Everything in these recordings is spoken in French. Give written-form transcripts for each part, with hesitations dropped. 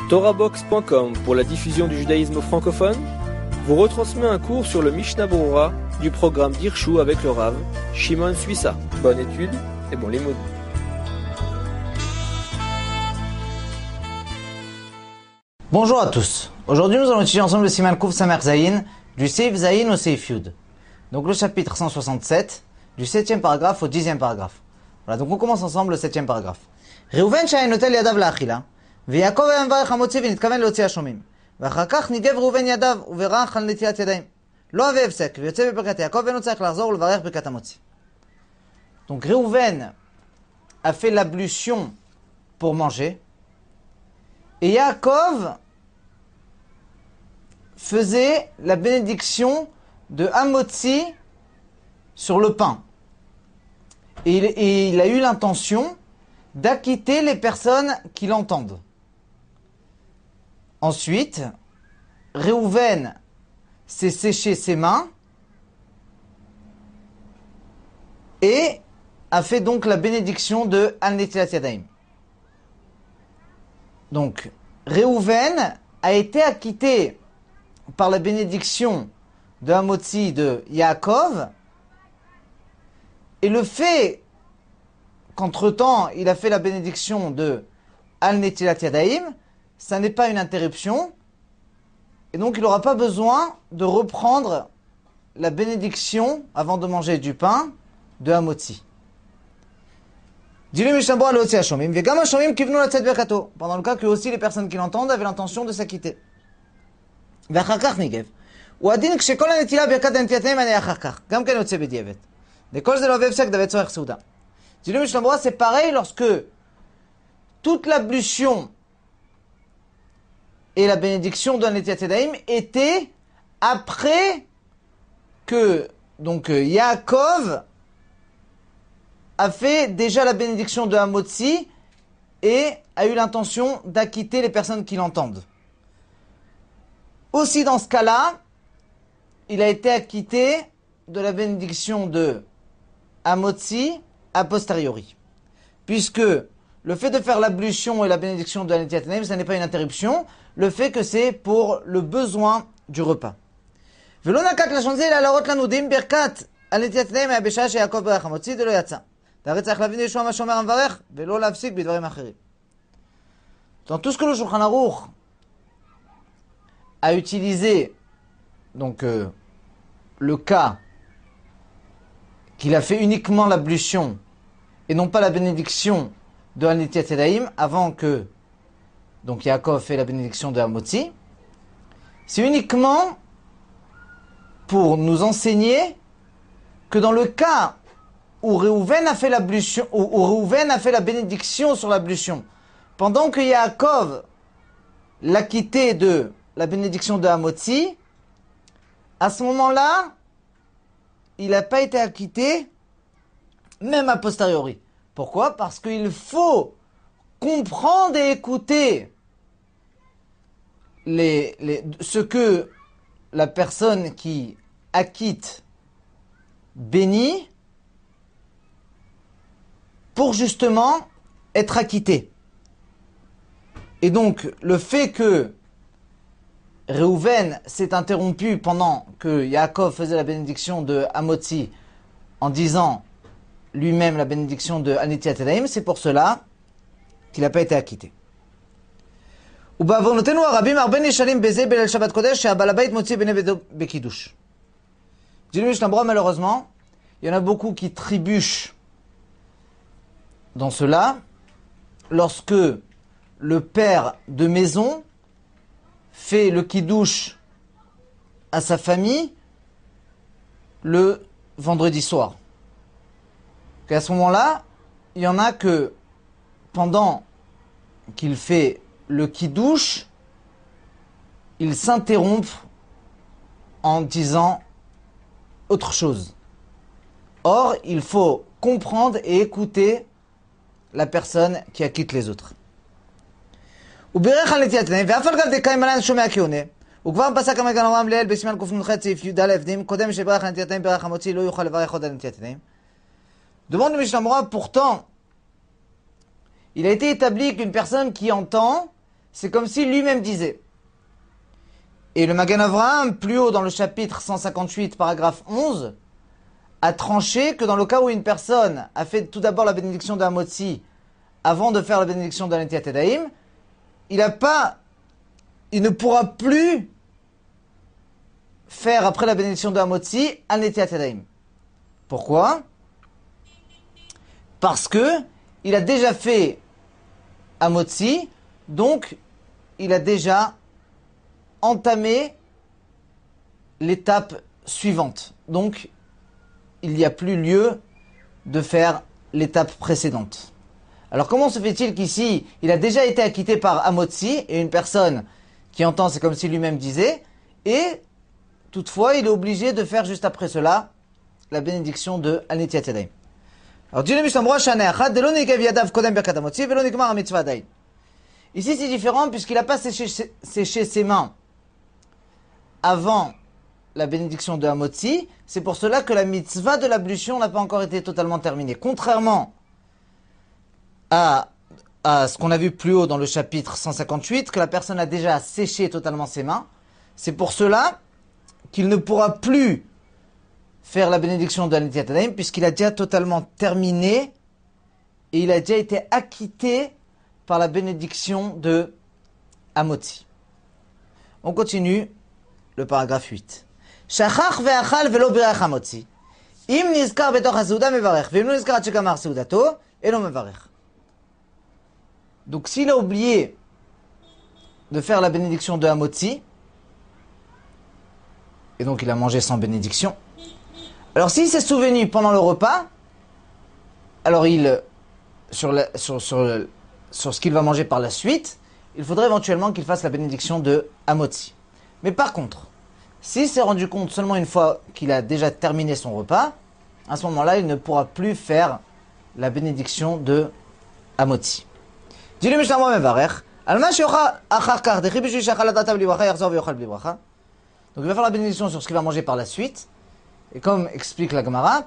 TorahBox.com pour la diffusion du judaïsme francophone vous retransmet un cours sur le Mishnah Berurah du programme d'Irshu avec le Rav Shimon Suissa. Bonne étude et bon limoud. Bonjour à tous. Aujourd'hui, nous allons étudier ensemble le Siman Kuf Samer Zayin, du Seif Zayin au Seif Yud. Donc le chapitre 167, du 7e paragraphe au 10e paragraphe. Voilà, donc on commence ensemble le 7e paragraphe. Reuven שהיה נוטל ידיו לאכילה, ויעקב היה מברך המוציא ונתכוון להוציא השומעים. ואחר כך ניגב ראובן ידיו וברך על נטילת ידיים. לא הביא הפסק, ויוצא בברכת יעקב ואינו צריך לחזור ולברך ברכת המוציא. Donc Reuven a fait l'ablution pour manger, et Yaakov faisait la bénédiction de Hamotzi sur le pain. Et il a eu l'intention d'acquitter les personnes qui l'entendent. Ensuite, Reuven s'est séché ses mains et a fait donc la bénédiction de Al-Netilat Yadayim. Donc, Reuven a été acquitté par la bénédiction de Hamotzi de Yaakov, et le fait qu'entre-temps, il a fait la bénédiction de Al-Netilat Yadayim, ça n'est pas une interruption, et donc il n'aura pas besoin de reprendre la bénédiction avant de manger du pain de Hamotzi. Pendant le cas que aussi les personnes qui l'entendent avaient l'intention de s'acquitter. C'est pareil lorsque toute l'ablution et la bénédiction de Netilat Yadayim étaient après que donc Yaakov a fait déjà la bénédiction de Hamotzi et a eu l'intention d'acquitter les personnes qui l'entendent. Aussi dans ce cas-là, il a été acquitté de la bénédiction de Hamotzi a posteriori. Puisque le fait de faire l'ablution et la bénédiction de Netilat Yadayim, ça n'est pas une interruption, le fait que c'est pour le besoin du repas. Dans tout ce que le Shulchan Aruch a utilisé, donc le cas qu'il a fait uniquement l'ablution et non pas la bénédiction de Netilat Yadayim avant que donc Yaakov fait la bénédiction de Hamotzi, c'est uniquement pour nous enseigner que dans le cas où Reuven a fait l'ablution, où Reuven a fait la bénédiction sur l'ablution, pendant que Yaakov l'a quitté de la bénédiction de Hamotzi, à ce moment-là, il n'a pas été acquitté, même a posteriori. Pourquoi ? Parce qu'il faut comprendre et écouter ce que la personne qui acquitte bénit pour justement être acquitté. Et donc, le fait que Reuven s'est interrompu pendant que Yaakov faisait la bénédiction de Hamotzi en disant lui-même la bénédiction de Netilat Yadayim, c'est pour cela qu'il n'a pas été acquitté. Dit le Mishnah Berurah, malheureusement, il y en a beaucoup qui trébuchent dans cela lorsque le père de maison fait le kiddush à sa famille le vendredi soir. À ce moment-là, il y en a que pendant qu'il fait le kiddush, il s'interrompt en disant autre chose. Or, il faut comprendre et écouter la personne qui acquitte les autres. וכבר פסק המגן אברהם ליל בסימן קנ"ח סעיף י"א דים, קודם שברך על נטילת ידיים ברך המוציא לא יוכל לברך עוד על נטילת ידיים. Demande le Mishnah Berurah, pourtant, il a été établi qu'une personne qui entend, c'est comme si lui-même disait. Et le Magen Avraham, plus haut dans le chapitre 158, paragraphe 11, a tranché que dans le cas où une personne a fait tout d'abord la bénédiction de Hamotzi avant de faire la bénédiction de Netiat Yadayim, il ne pourra plus faire après la bénédiction de Hamotzi un Netiat Yadayim. Pourquoi? Parce que il a déjà fait Hamotzi, donc il a déjà entamé l'étape suivante. Donc il n'y a plus lieu de faire l'étape précédente. Alors comment se fait-il qu'ici, il a déjà été acquitté par Hamotzi, et une personne qui entend, c'est comme si lui-même disait, et toutefois il est obligé de faire juste après cela la bénédiction de Netiat Yadayim. Alors dit le Mishnah Berurah, ici c'est différent puisqu'il n'a pas séché ses mains avant la bénédiction de Hamotzi, c'est pour cela que la mitzvah de l'ablution n'a pas encore été totalement terminée. Contrairement à ce qu'on a vu plus haut dans le chapitre 158, que la personne a déjà séché totalement ses mains, c'est pour cela qu'il ne pourra plus faire la bénédiction de Netiat Yadayim puisqu'il a déjà totalement terminé et il a déjà été acquitté par la bénédiction de Hamotzi. On continue le paragraphe 8. Shachach ve'achal ve'lo birach Hamotzi. Im nizkar betoch haseuda mevarech, ve'im lo nizkar ad shegamar seudato, elo mevarech. Donc s'il a oublié de faire la bénédiction de Hamotzi, et donc il a mangé sans bénédiction, alors s'il s'est souvenu pendant le repas, alors sur ce qu'il va manger par la suite, il faudrait éventuellement qu'il fasse la bénédiction de Hamotzi. Mais par contre, s'il s'est rendu compte seulement une fois qu'il a déjà terminé son repas, à ce moment-là, il ne pourra plus faire la bénédiction de Hamotzi. Donc il va faire la bénédiction sur ce qu'il va manger par la suite. Et comme explique la Gemara,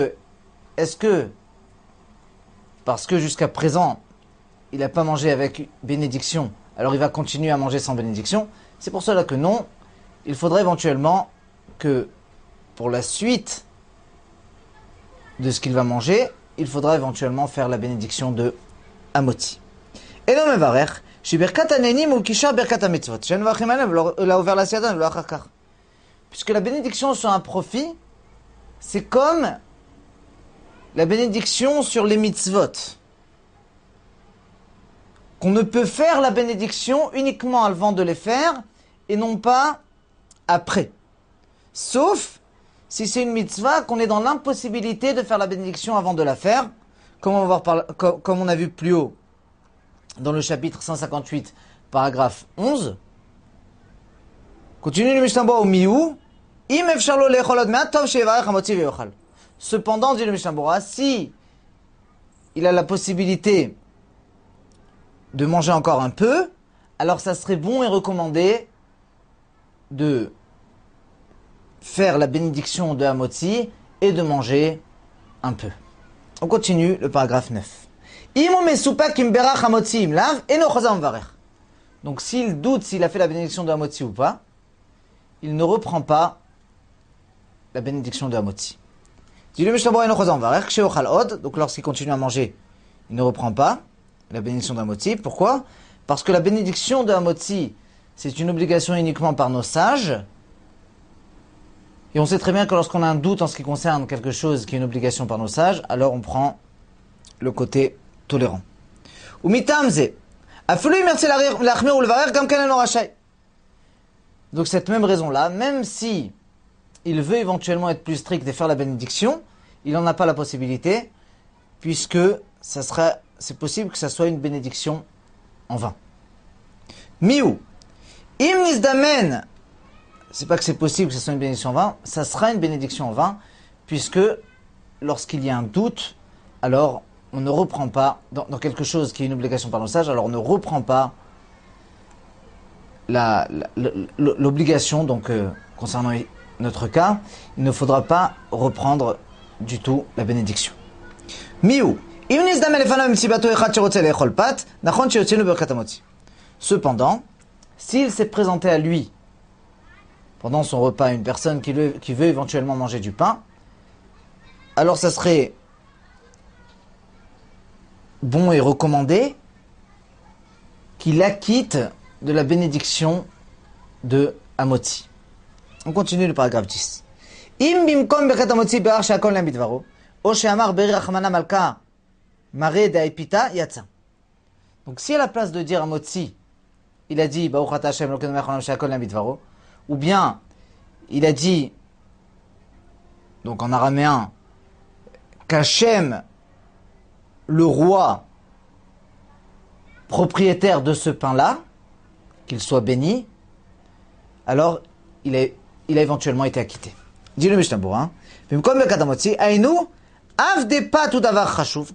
parce que jusqu'à présent, il n'a pas mangé avec bénédiction, alors il va continuer à manger sans bénédiction, c'est pour cela que non, il faudrait éventuellement que pour la suite de ce qu'il va manger, il faudra éventuellement faire la bénédiction de Hamotzi. Et non, mevarech, chez Birkat Hanenim ou Kishar Birkat HaMitzvot, chez Nevachim Alev, il a ouvert la Siadan, le Achakar. Puisque la bénédiction sur un profit, c'est comme la bénédiction sur les mitzvot. Qu'on ne peut faire la bénédiction uniquement avant de les faire et non pas après. Sauf si c'est une mitzvah qu'on est dans l'impossibilité de faire la bénédiction avant de la faire, comme on a vu plus haut dans le chapitre 158, paragraphe 11. Continue le Mishnah Berurah au miou. Cependant, dit le Mishnah Berurah, si il a la possibilité de manger encore un peu, alors ça serait bon et recommandé de faire la bénédiction de Hamotzi et de manger un peu. On continue le paragraphe 9. Donc s'il doute s'il a fait la bénédiction de Hamotzi ou pas, il ne reprend pas la bénédiction de Hamotzi. Donc lorsqu'il continue à manger, il ne reprend pas la bénédiction de Hamotzi. Pourquoi? Parce que la bénédiction de Hamotzi, c'est une obligation uniquement par nos sages. Et on sait très bien que lorsqu'on a un doute en ce qui concerne quelque chose qui est une obligation par nos sages, alors on prend le côté tolérant. Donc cette même raison-là, même si il veut éventuellement être plus strict et faire la bénédiction, il n'en a pas la possibilité, puisque c'est possible que ça soit une bénédiction en vain. Miou, im nizdamen, c'est pas que c'est possible que ce soit une bénédiction en vain, ça sera une bénédiction en vain, puisque lorsqu'il y a un doute, alors on ne reprend pas, dans quelque chose qui est une obligation par nos sages, alors on ne reprend pas l'obligation, donc concernant notre cas, il ne faudra pas reprendre du tout la bénédiction. Cependant, s'il s'est présenté à lui pendant son repas une personne qui veut éventuellement manger du pain, alors ça serait bon et recommandé qu'il acquitte de la bénédiction de Hamotzi. On continue le paragraphe 10. Im bimkom bekat Hamotzi be'ar she'akol lem bidvaro, o she'amar beri rachmana malka mare de'aipita yatsa. Donc si à la place de dire Hamotzi, il a dit Baruch ata Hashem Elokeinu melech haolam she'akol lem bidvaro, ou bien il a dit, donc en araméen, qu'Hachem, le roi propriétaire de ce pain-là, qu'il soit béni, alors il a éventuellement été acquitté. Dit le Mishnah Berurah, במקום ברכת המוציא, היינו אף דפת הוא דבר חשוב.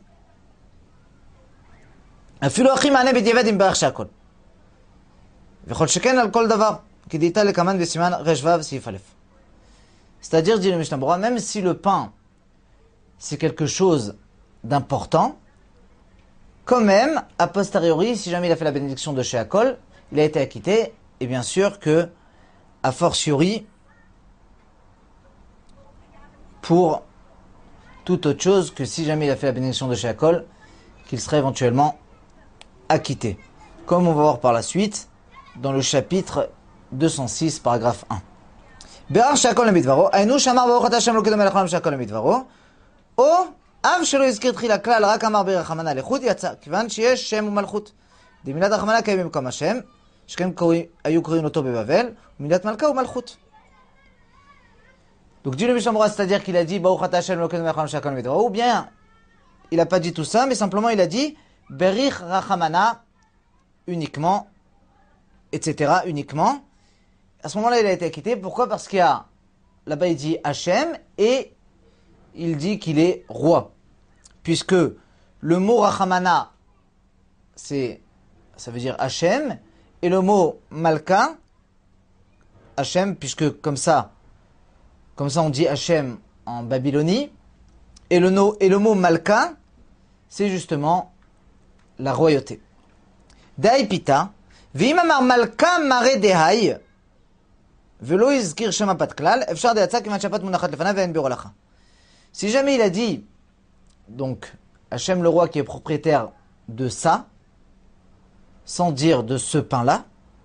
אפילו הכי מענה בדיעבד עם ברך שהכל. וכל שכן על כל דבר, כי דהייתה לקמן בסימן רש"ו סעיף א'. C'est-à-dire, dit le Mishnah Berurah, même si le pain, c'est quelque chose d'important, quand même, a posteriori, si jamais il a fait la bénédiction de Sheakol, il a été acquitté, et bien sûr que, a fortiori, pour toute autre chose que si jamais il a fait la bénédiction de Sheakol, qu'il serait éventuellement acquitté. Comme on va voir par la suite, dans le chapitre 206, paragraphe 1. Be'ar Sheakol למדברו, היינו שאמר ברוך אתה השם אלוקינו מלך העולם Sheakol למדברו, או אף שלא הזכיר תחילה כלל, רק אמר ברחמנא לחוד, יצא, כיוון שיש שם ומלכות. דמילת רחמנא קיים במקום השם, שכן היו קוראים אותו בבבל, ומילת מלכה ומלכות. Donc dit le Mishnah Berurah, c'est-à-dire qu'il a dit Baruch ata Hashem Elokeinu melech haolam she'akollemidvaro, ou bien il n'a pas dit tout ça, mais simplement il a dit Berich Rachamana uniquement, etc. uniquement. À ce moment-là, il a été acquitté. Pourquoi? Parce qu'il y a là-bas il dit Hachem et il dit qu'il est roi, puisque le mot Rachamana ça veut dire Hachem, et le mot Malka Hachem, puisque comme ça on dit Hachem en Babylonie, et le mot Malka, c'est justement la royauté. Dehai pita, v'im amar Malka mare dehai, velo izkir shema pat klal, efshar deyatsa kivan shapat munachat lefanav ve'en biur halacha. Si jamais il a dit, donc Hachem le roi qui est propriétaire de ça, sans dire de ce pain-là,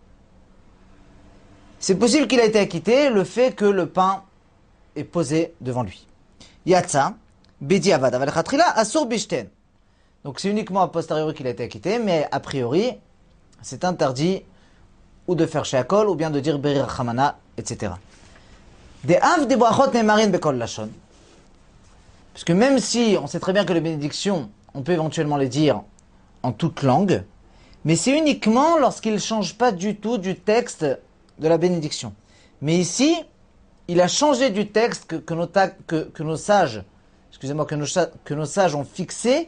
c'est possible qu'il a été acquitté le fait que le pain est posé devant lui. Yatsa, bediavad, aval chatrila, asur bishten. Donc c'est uniquement a posteriori qu'il a été acquitté, mais a priori, c'est interdit ou de faire sheakol, ou bien de dire beri rachamana, etc. De av de brachot nemarin bekol lashon. Parce que même si on sait très bien que les bénédictions, on peut éventuellement les dire en toute langue, mais c'est uniquement lorsqu'il ne change pas du tout du texte de la bénédiction. Mais ici, il a changé du texte que nos sages ont fixé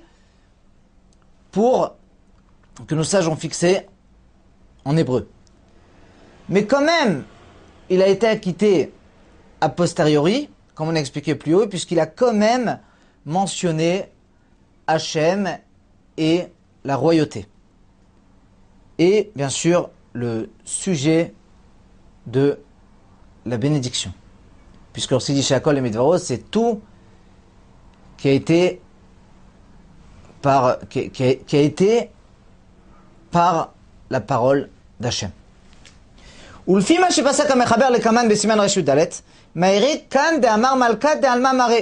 en hébreu. Mais quand même, il a été acquitté a posteriori, comme on a expliqué plus haut, puisqu'il a quand même mentionné Hachem et la royauté. Et bien sûr, le sujet de la bénédiction. Puisque lorsqu'il dit Sheakol lemidvaro, c'est tout qui a été par la parole d'Hachem. ולפי מה שפסק המחבר לקמן בסימן ר"ד, מהירית כאן דאמר מלכה דעלמא מראה.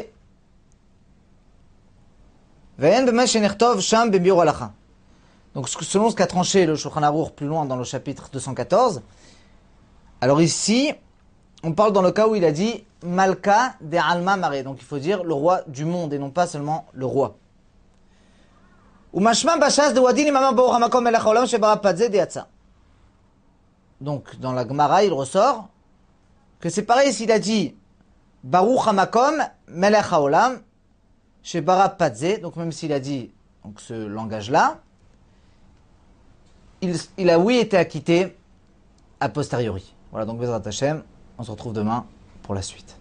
ואין באמת שנכתוב שם בביאור הלכה. Donc selon ce qu'a tranché le Shulchan Aruch plus loin dans le chapitre 214, alors ici, on parle dans le cas où il a dit Malka de'alma mare, donc il faut dire le roi du monde et non pas seulement le roi. Umashma bashas de wadin imama baruch hamakom melech haolam shebara padze deyatsa. Donc dans la Gemara, il ressort que c'est pareil s'il a dit Baruch hamakom melech haolam shebara padze, donc même s'il a dit donc ce langage-là, il a oui été acquitté a posteriori. Voilà, donc Bezrat Hashem, on se retrouve demain pour la suite.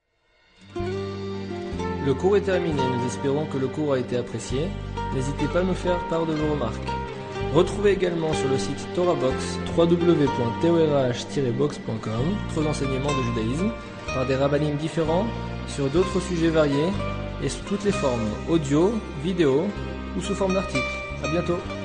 Le cours est terminé, nous espérons que le cours a été apprécié. N'hésitez pas à nous faire part de vos remarques. Retrouvez également sur le site TorahBox www.torah-box.com d'autres enseignements de judaïsme par des rabbinim différents sur d'autres sujets variés et sous toutes les formes, audio, vidéo ou sous forme d'articles. À bientôt.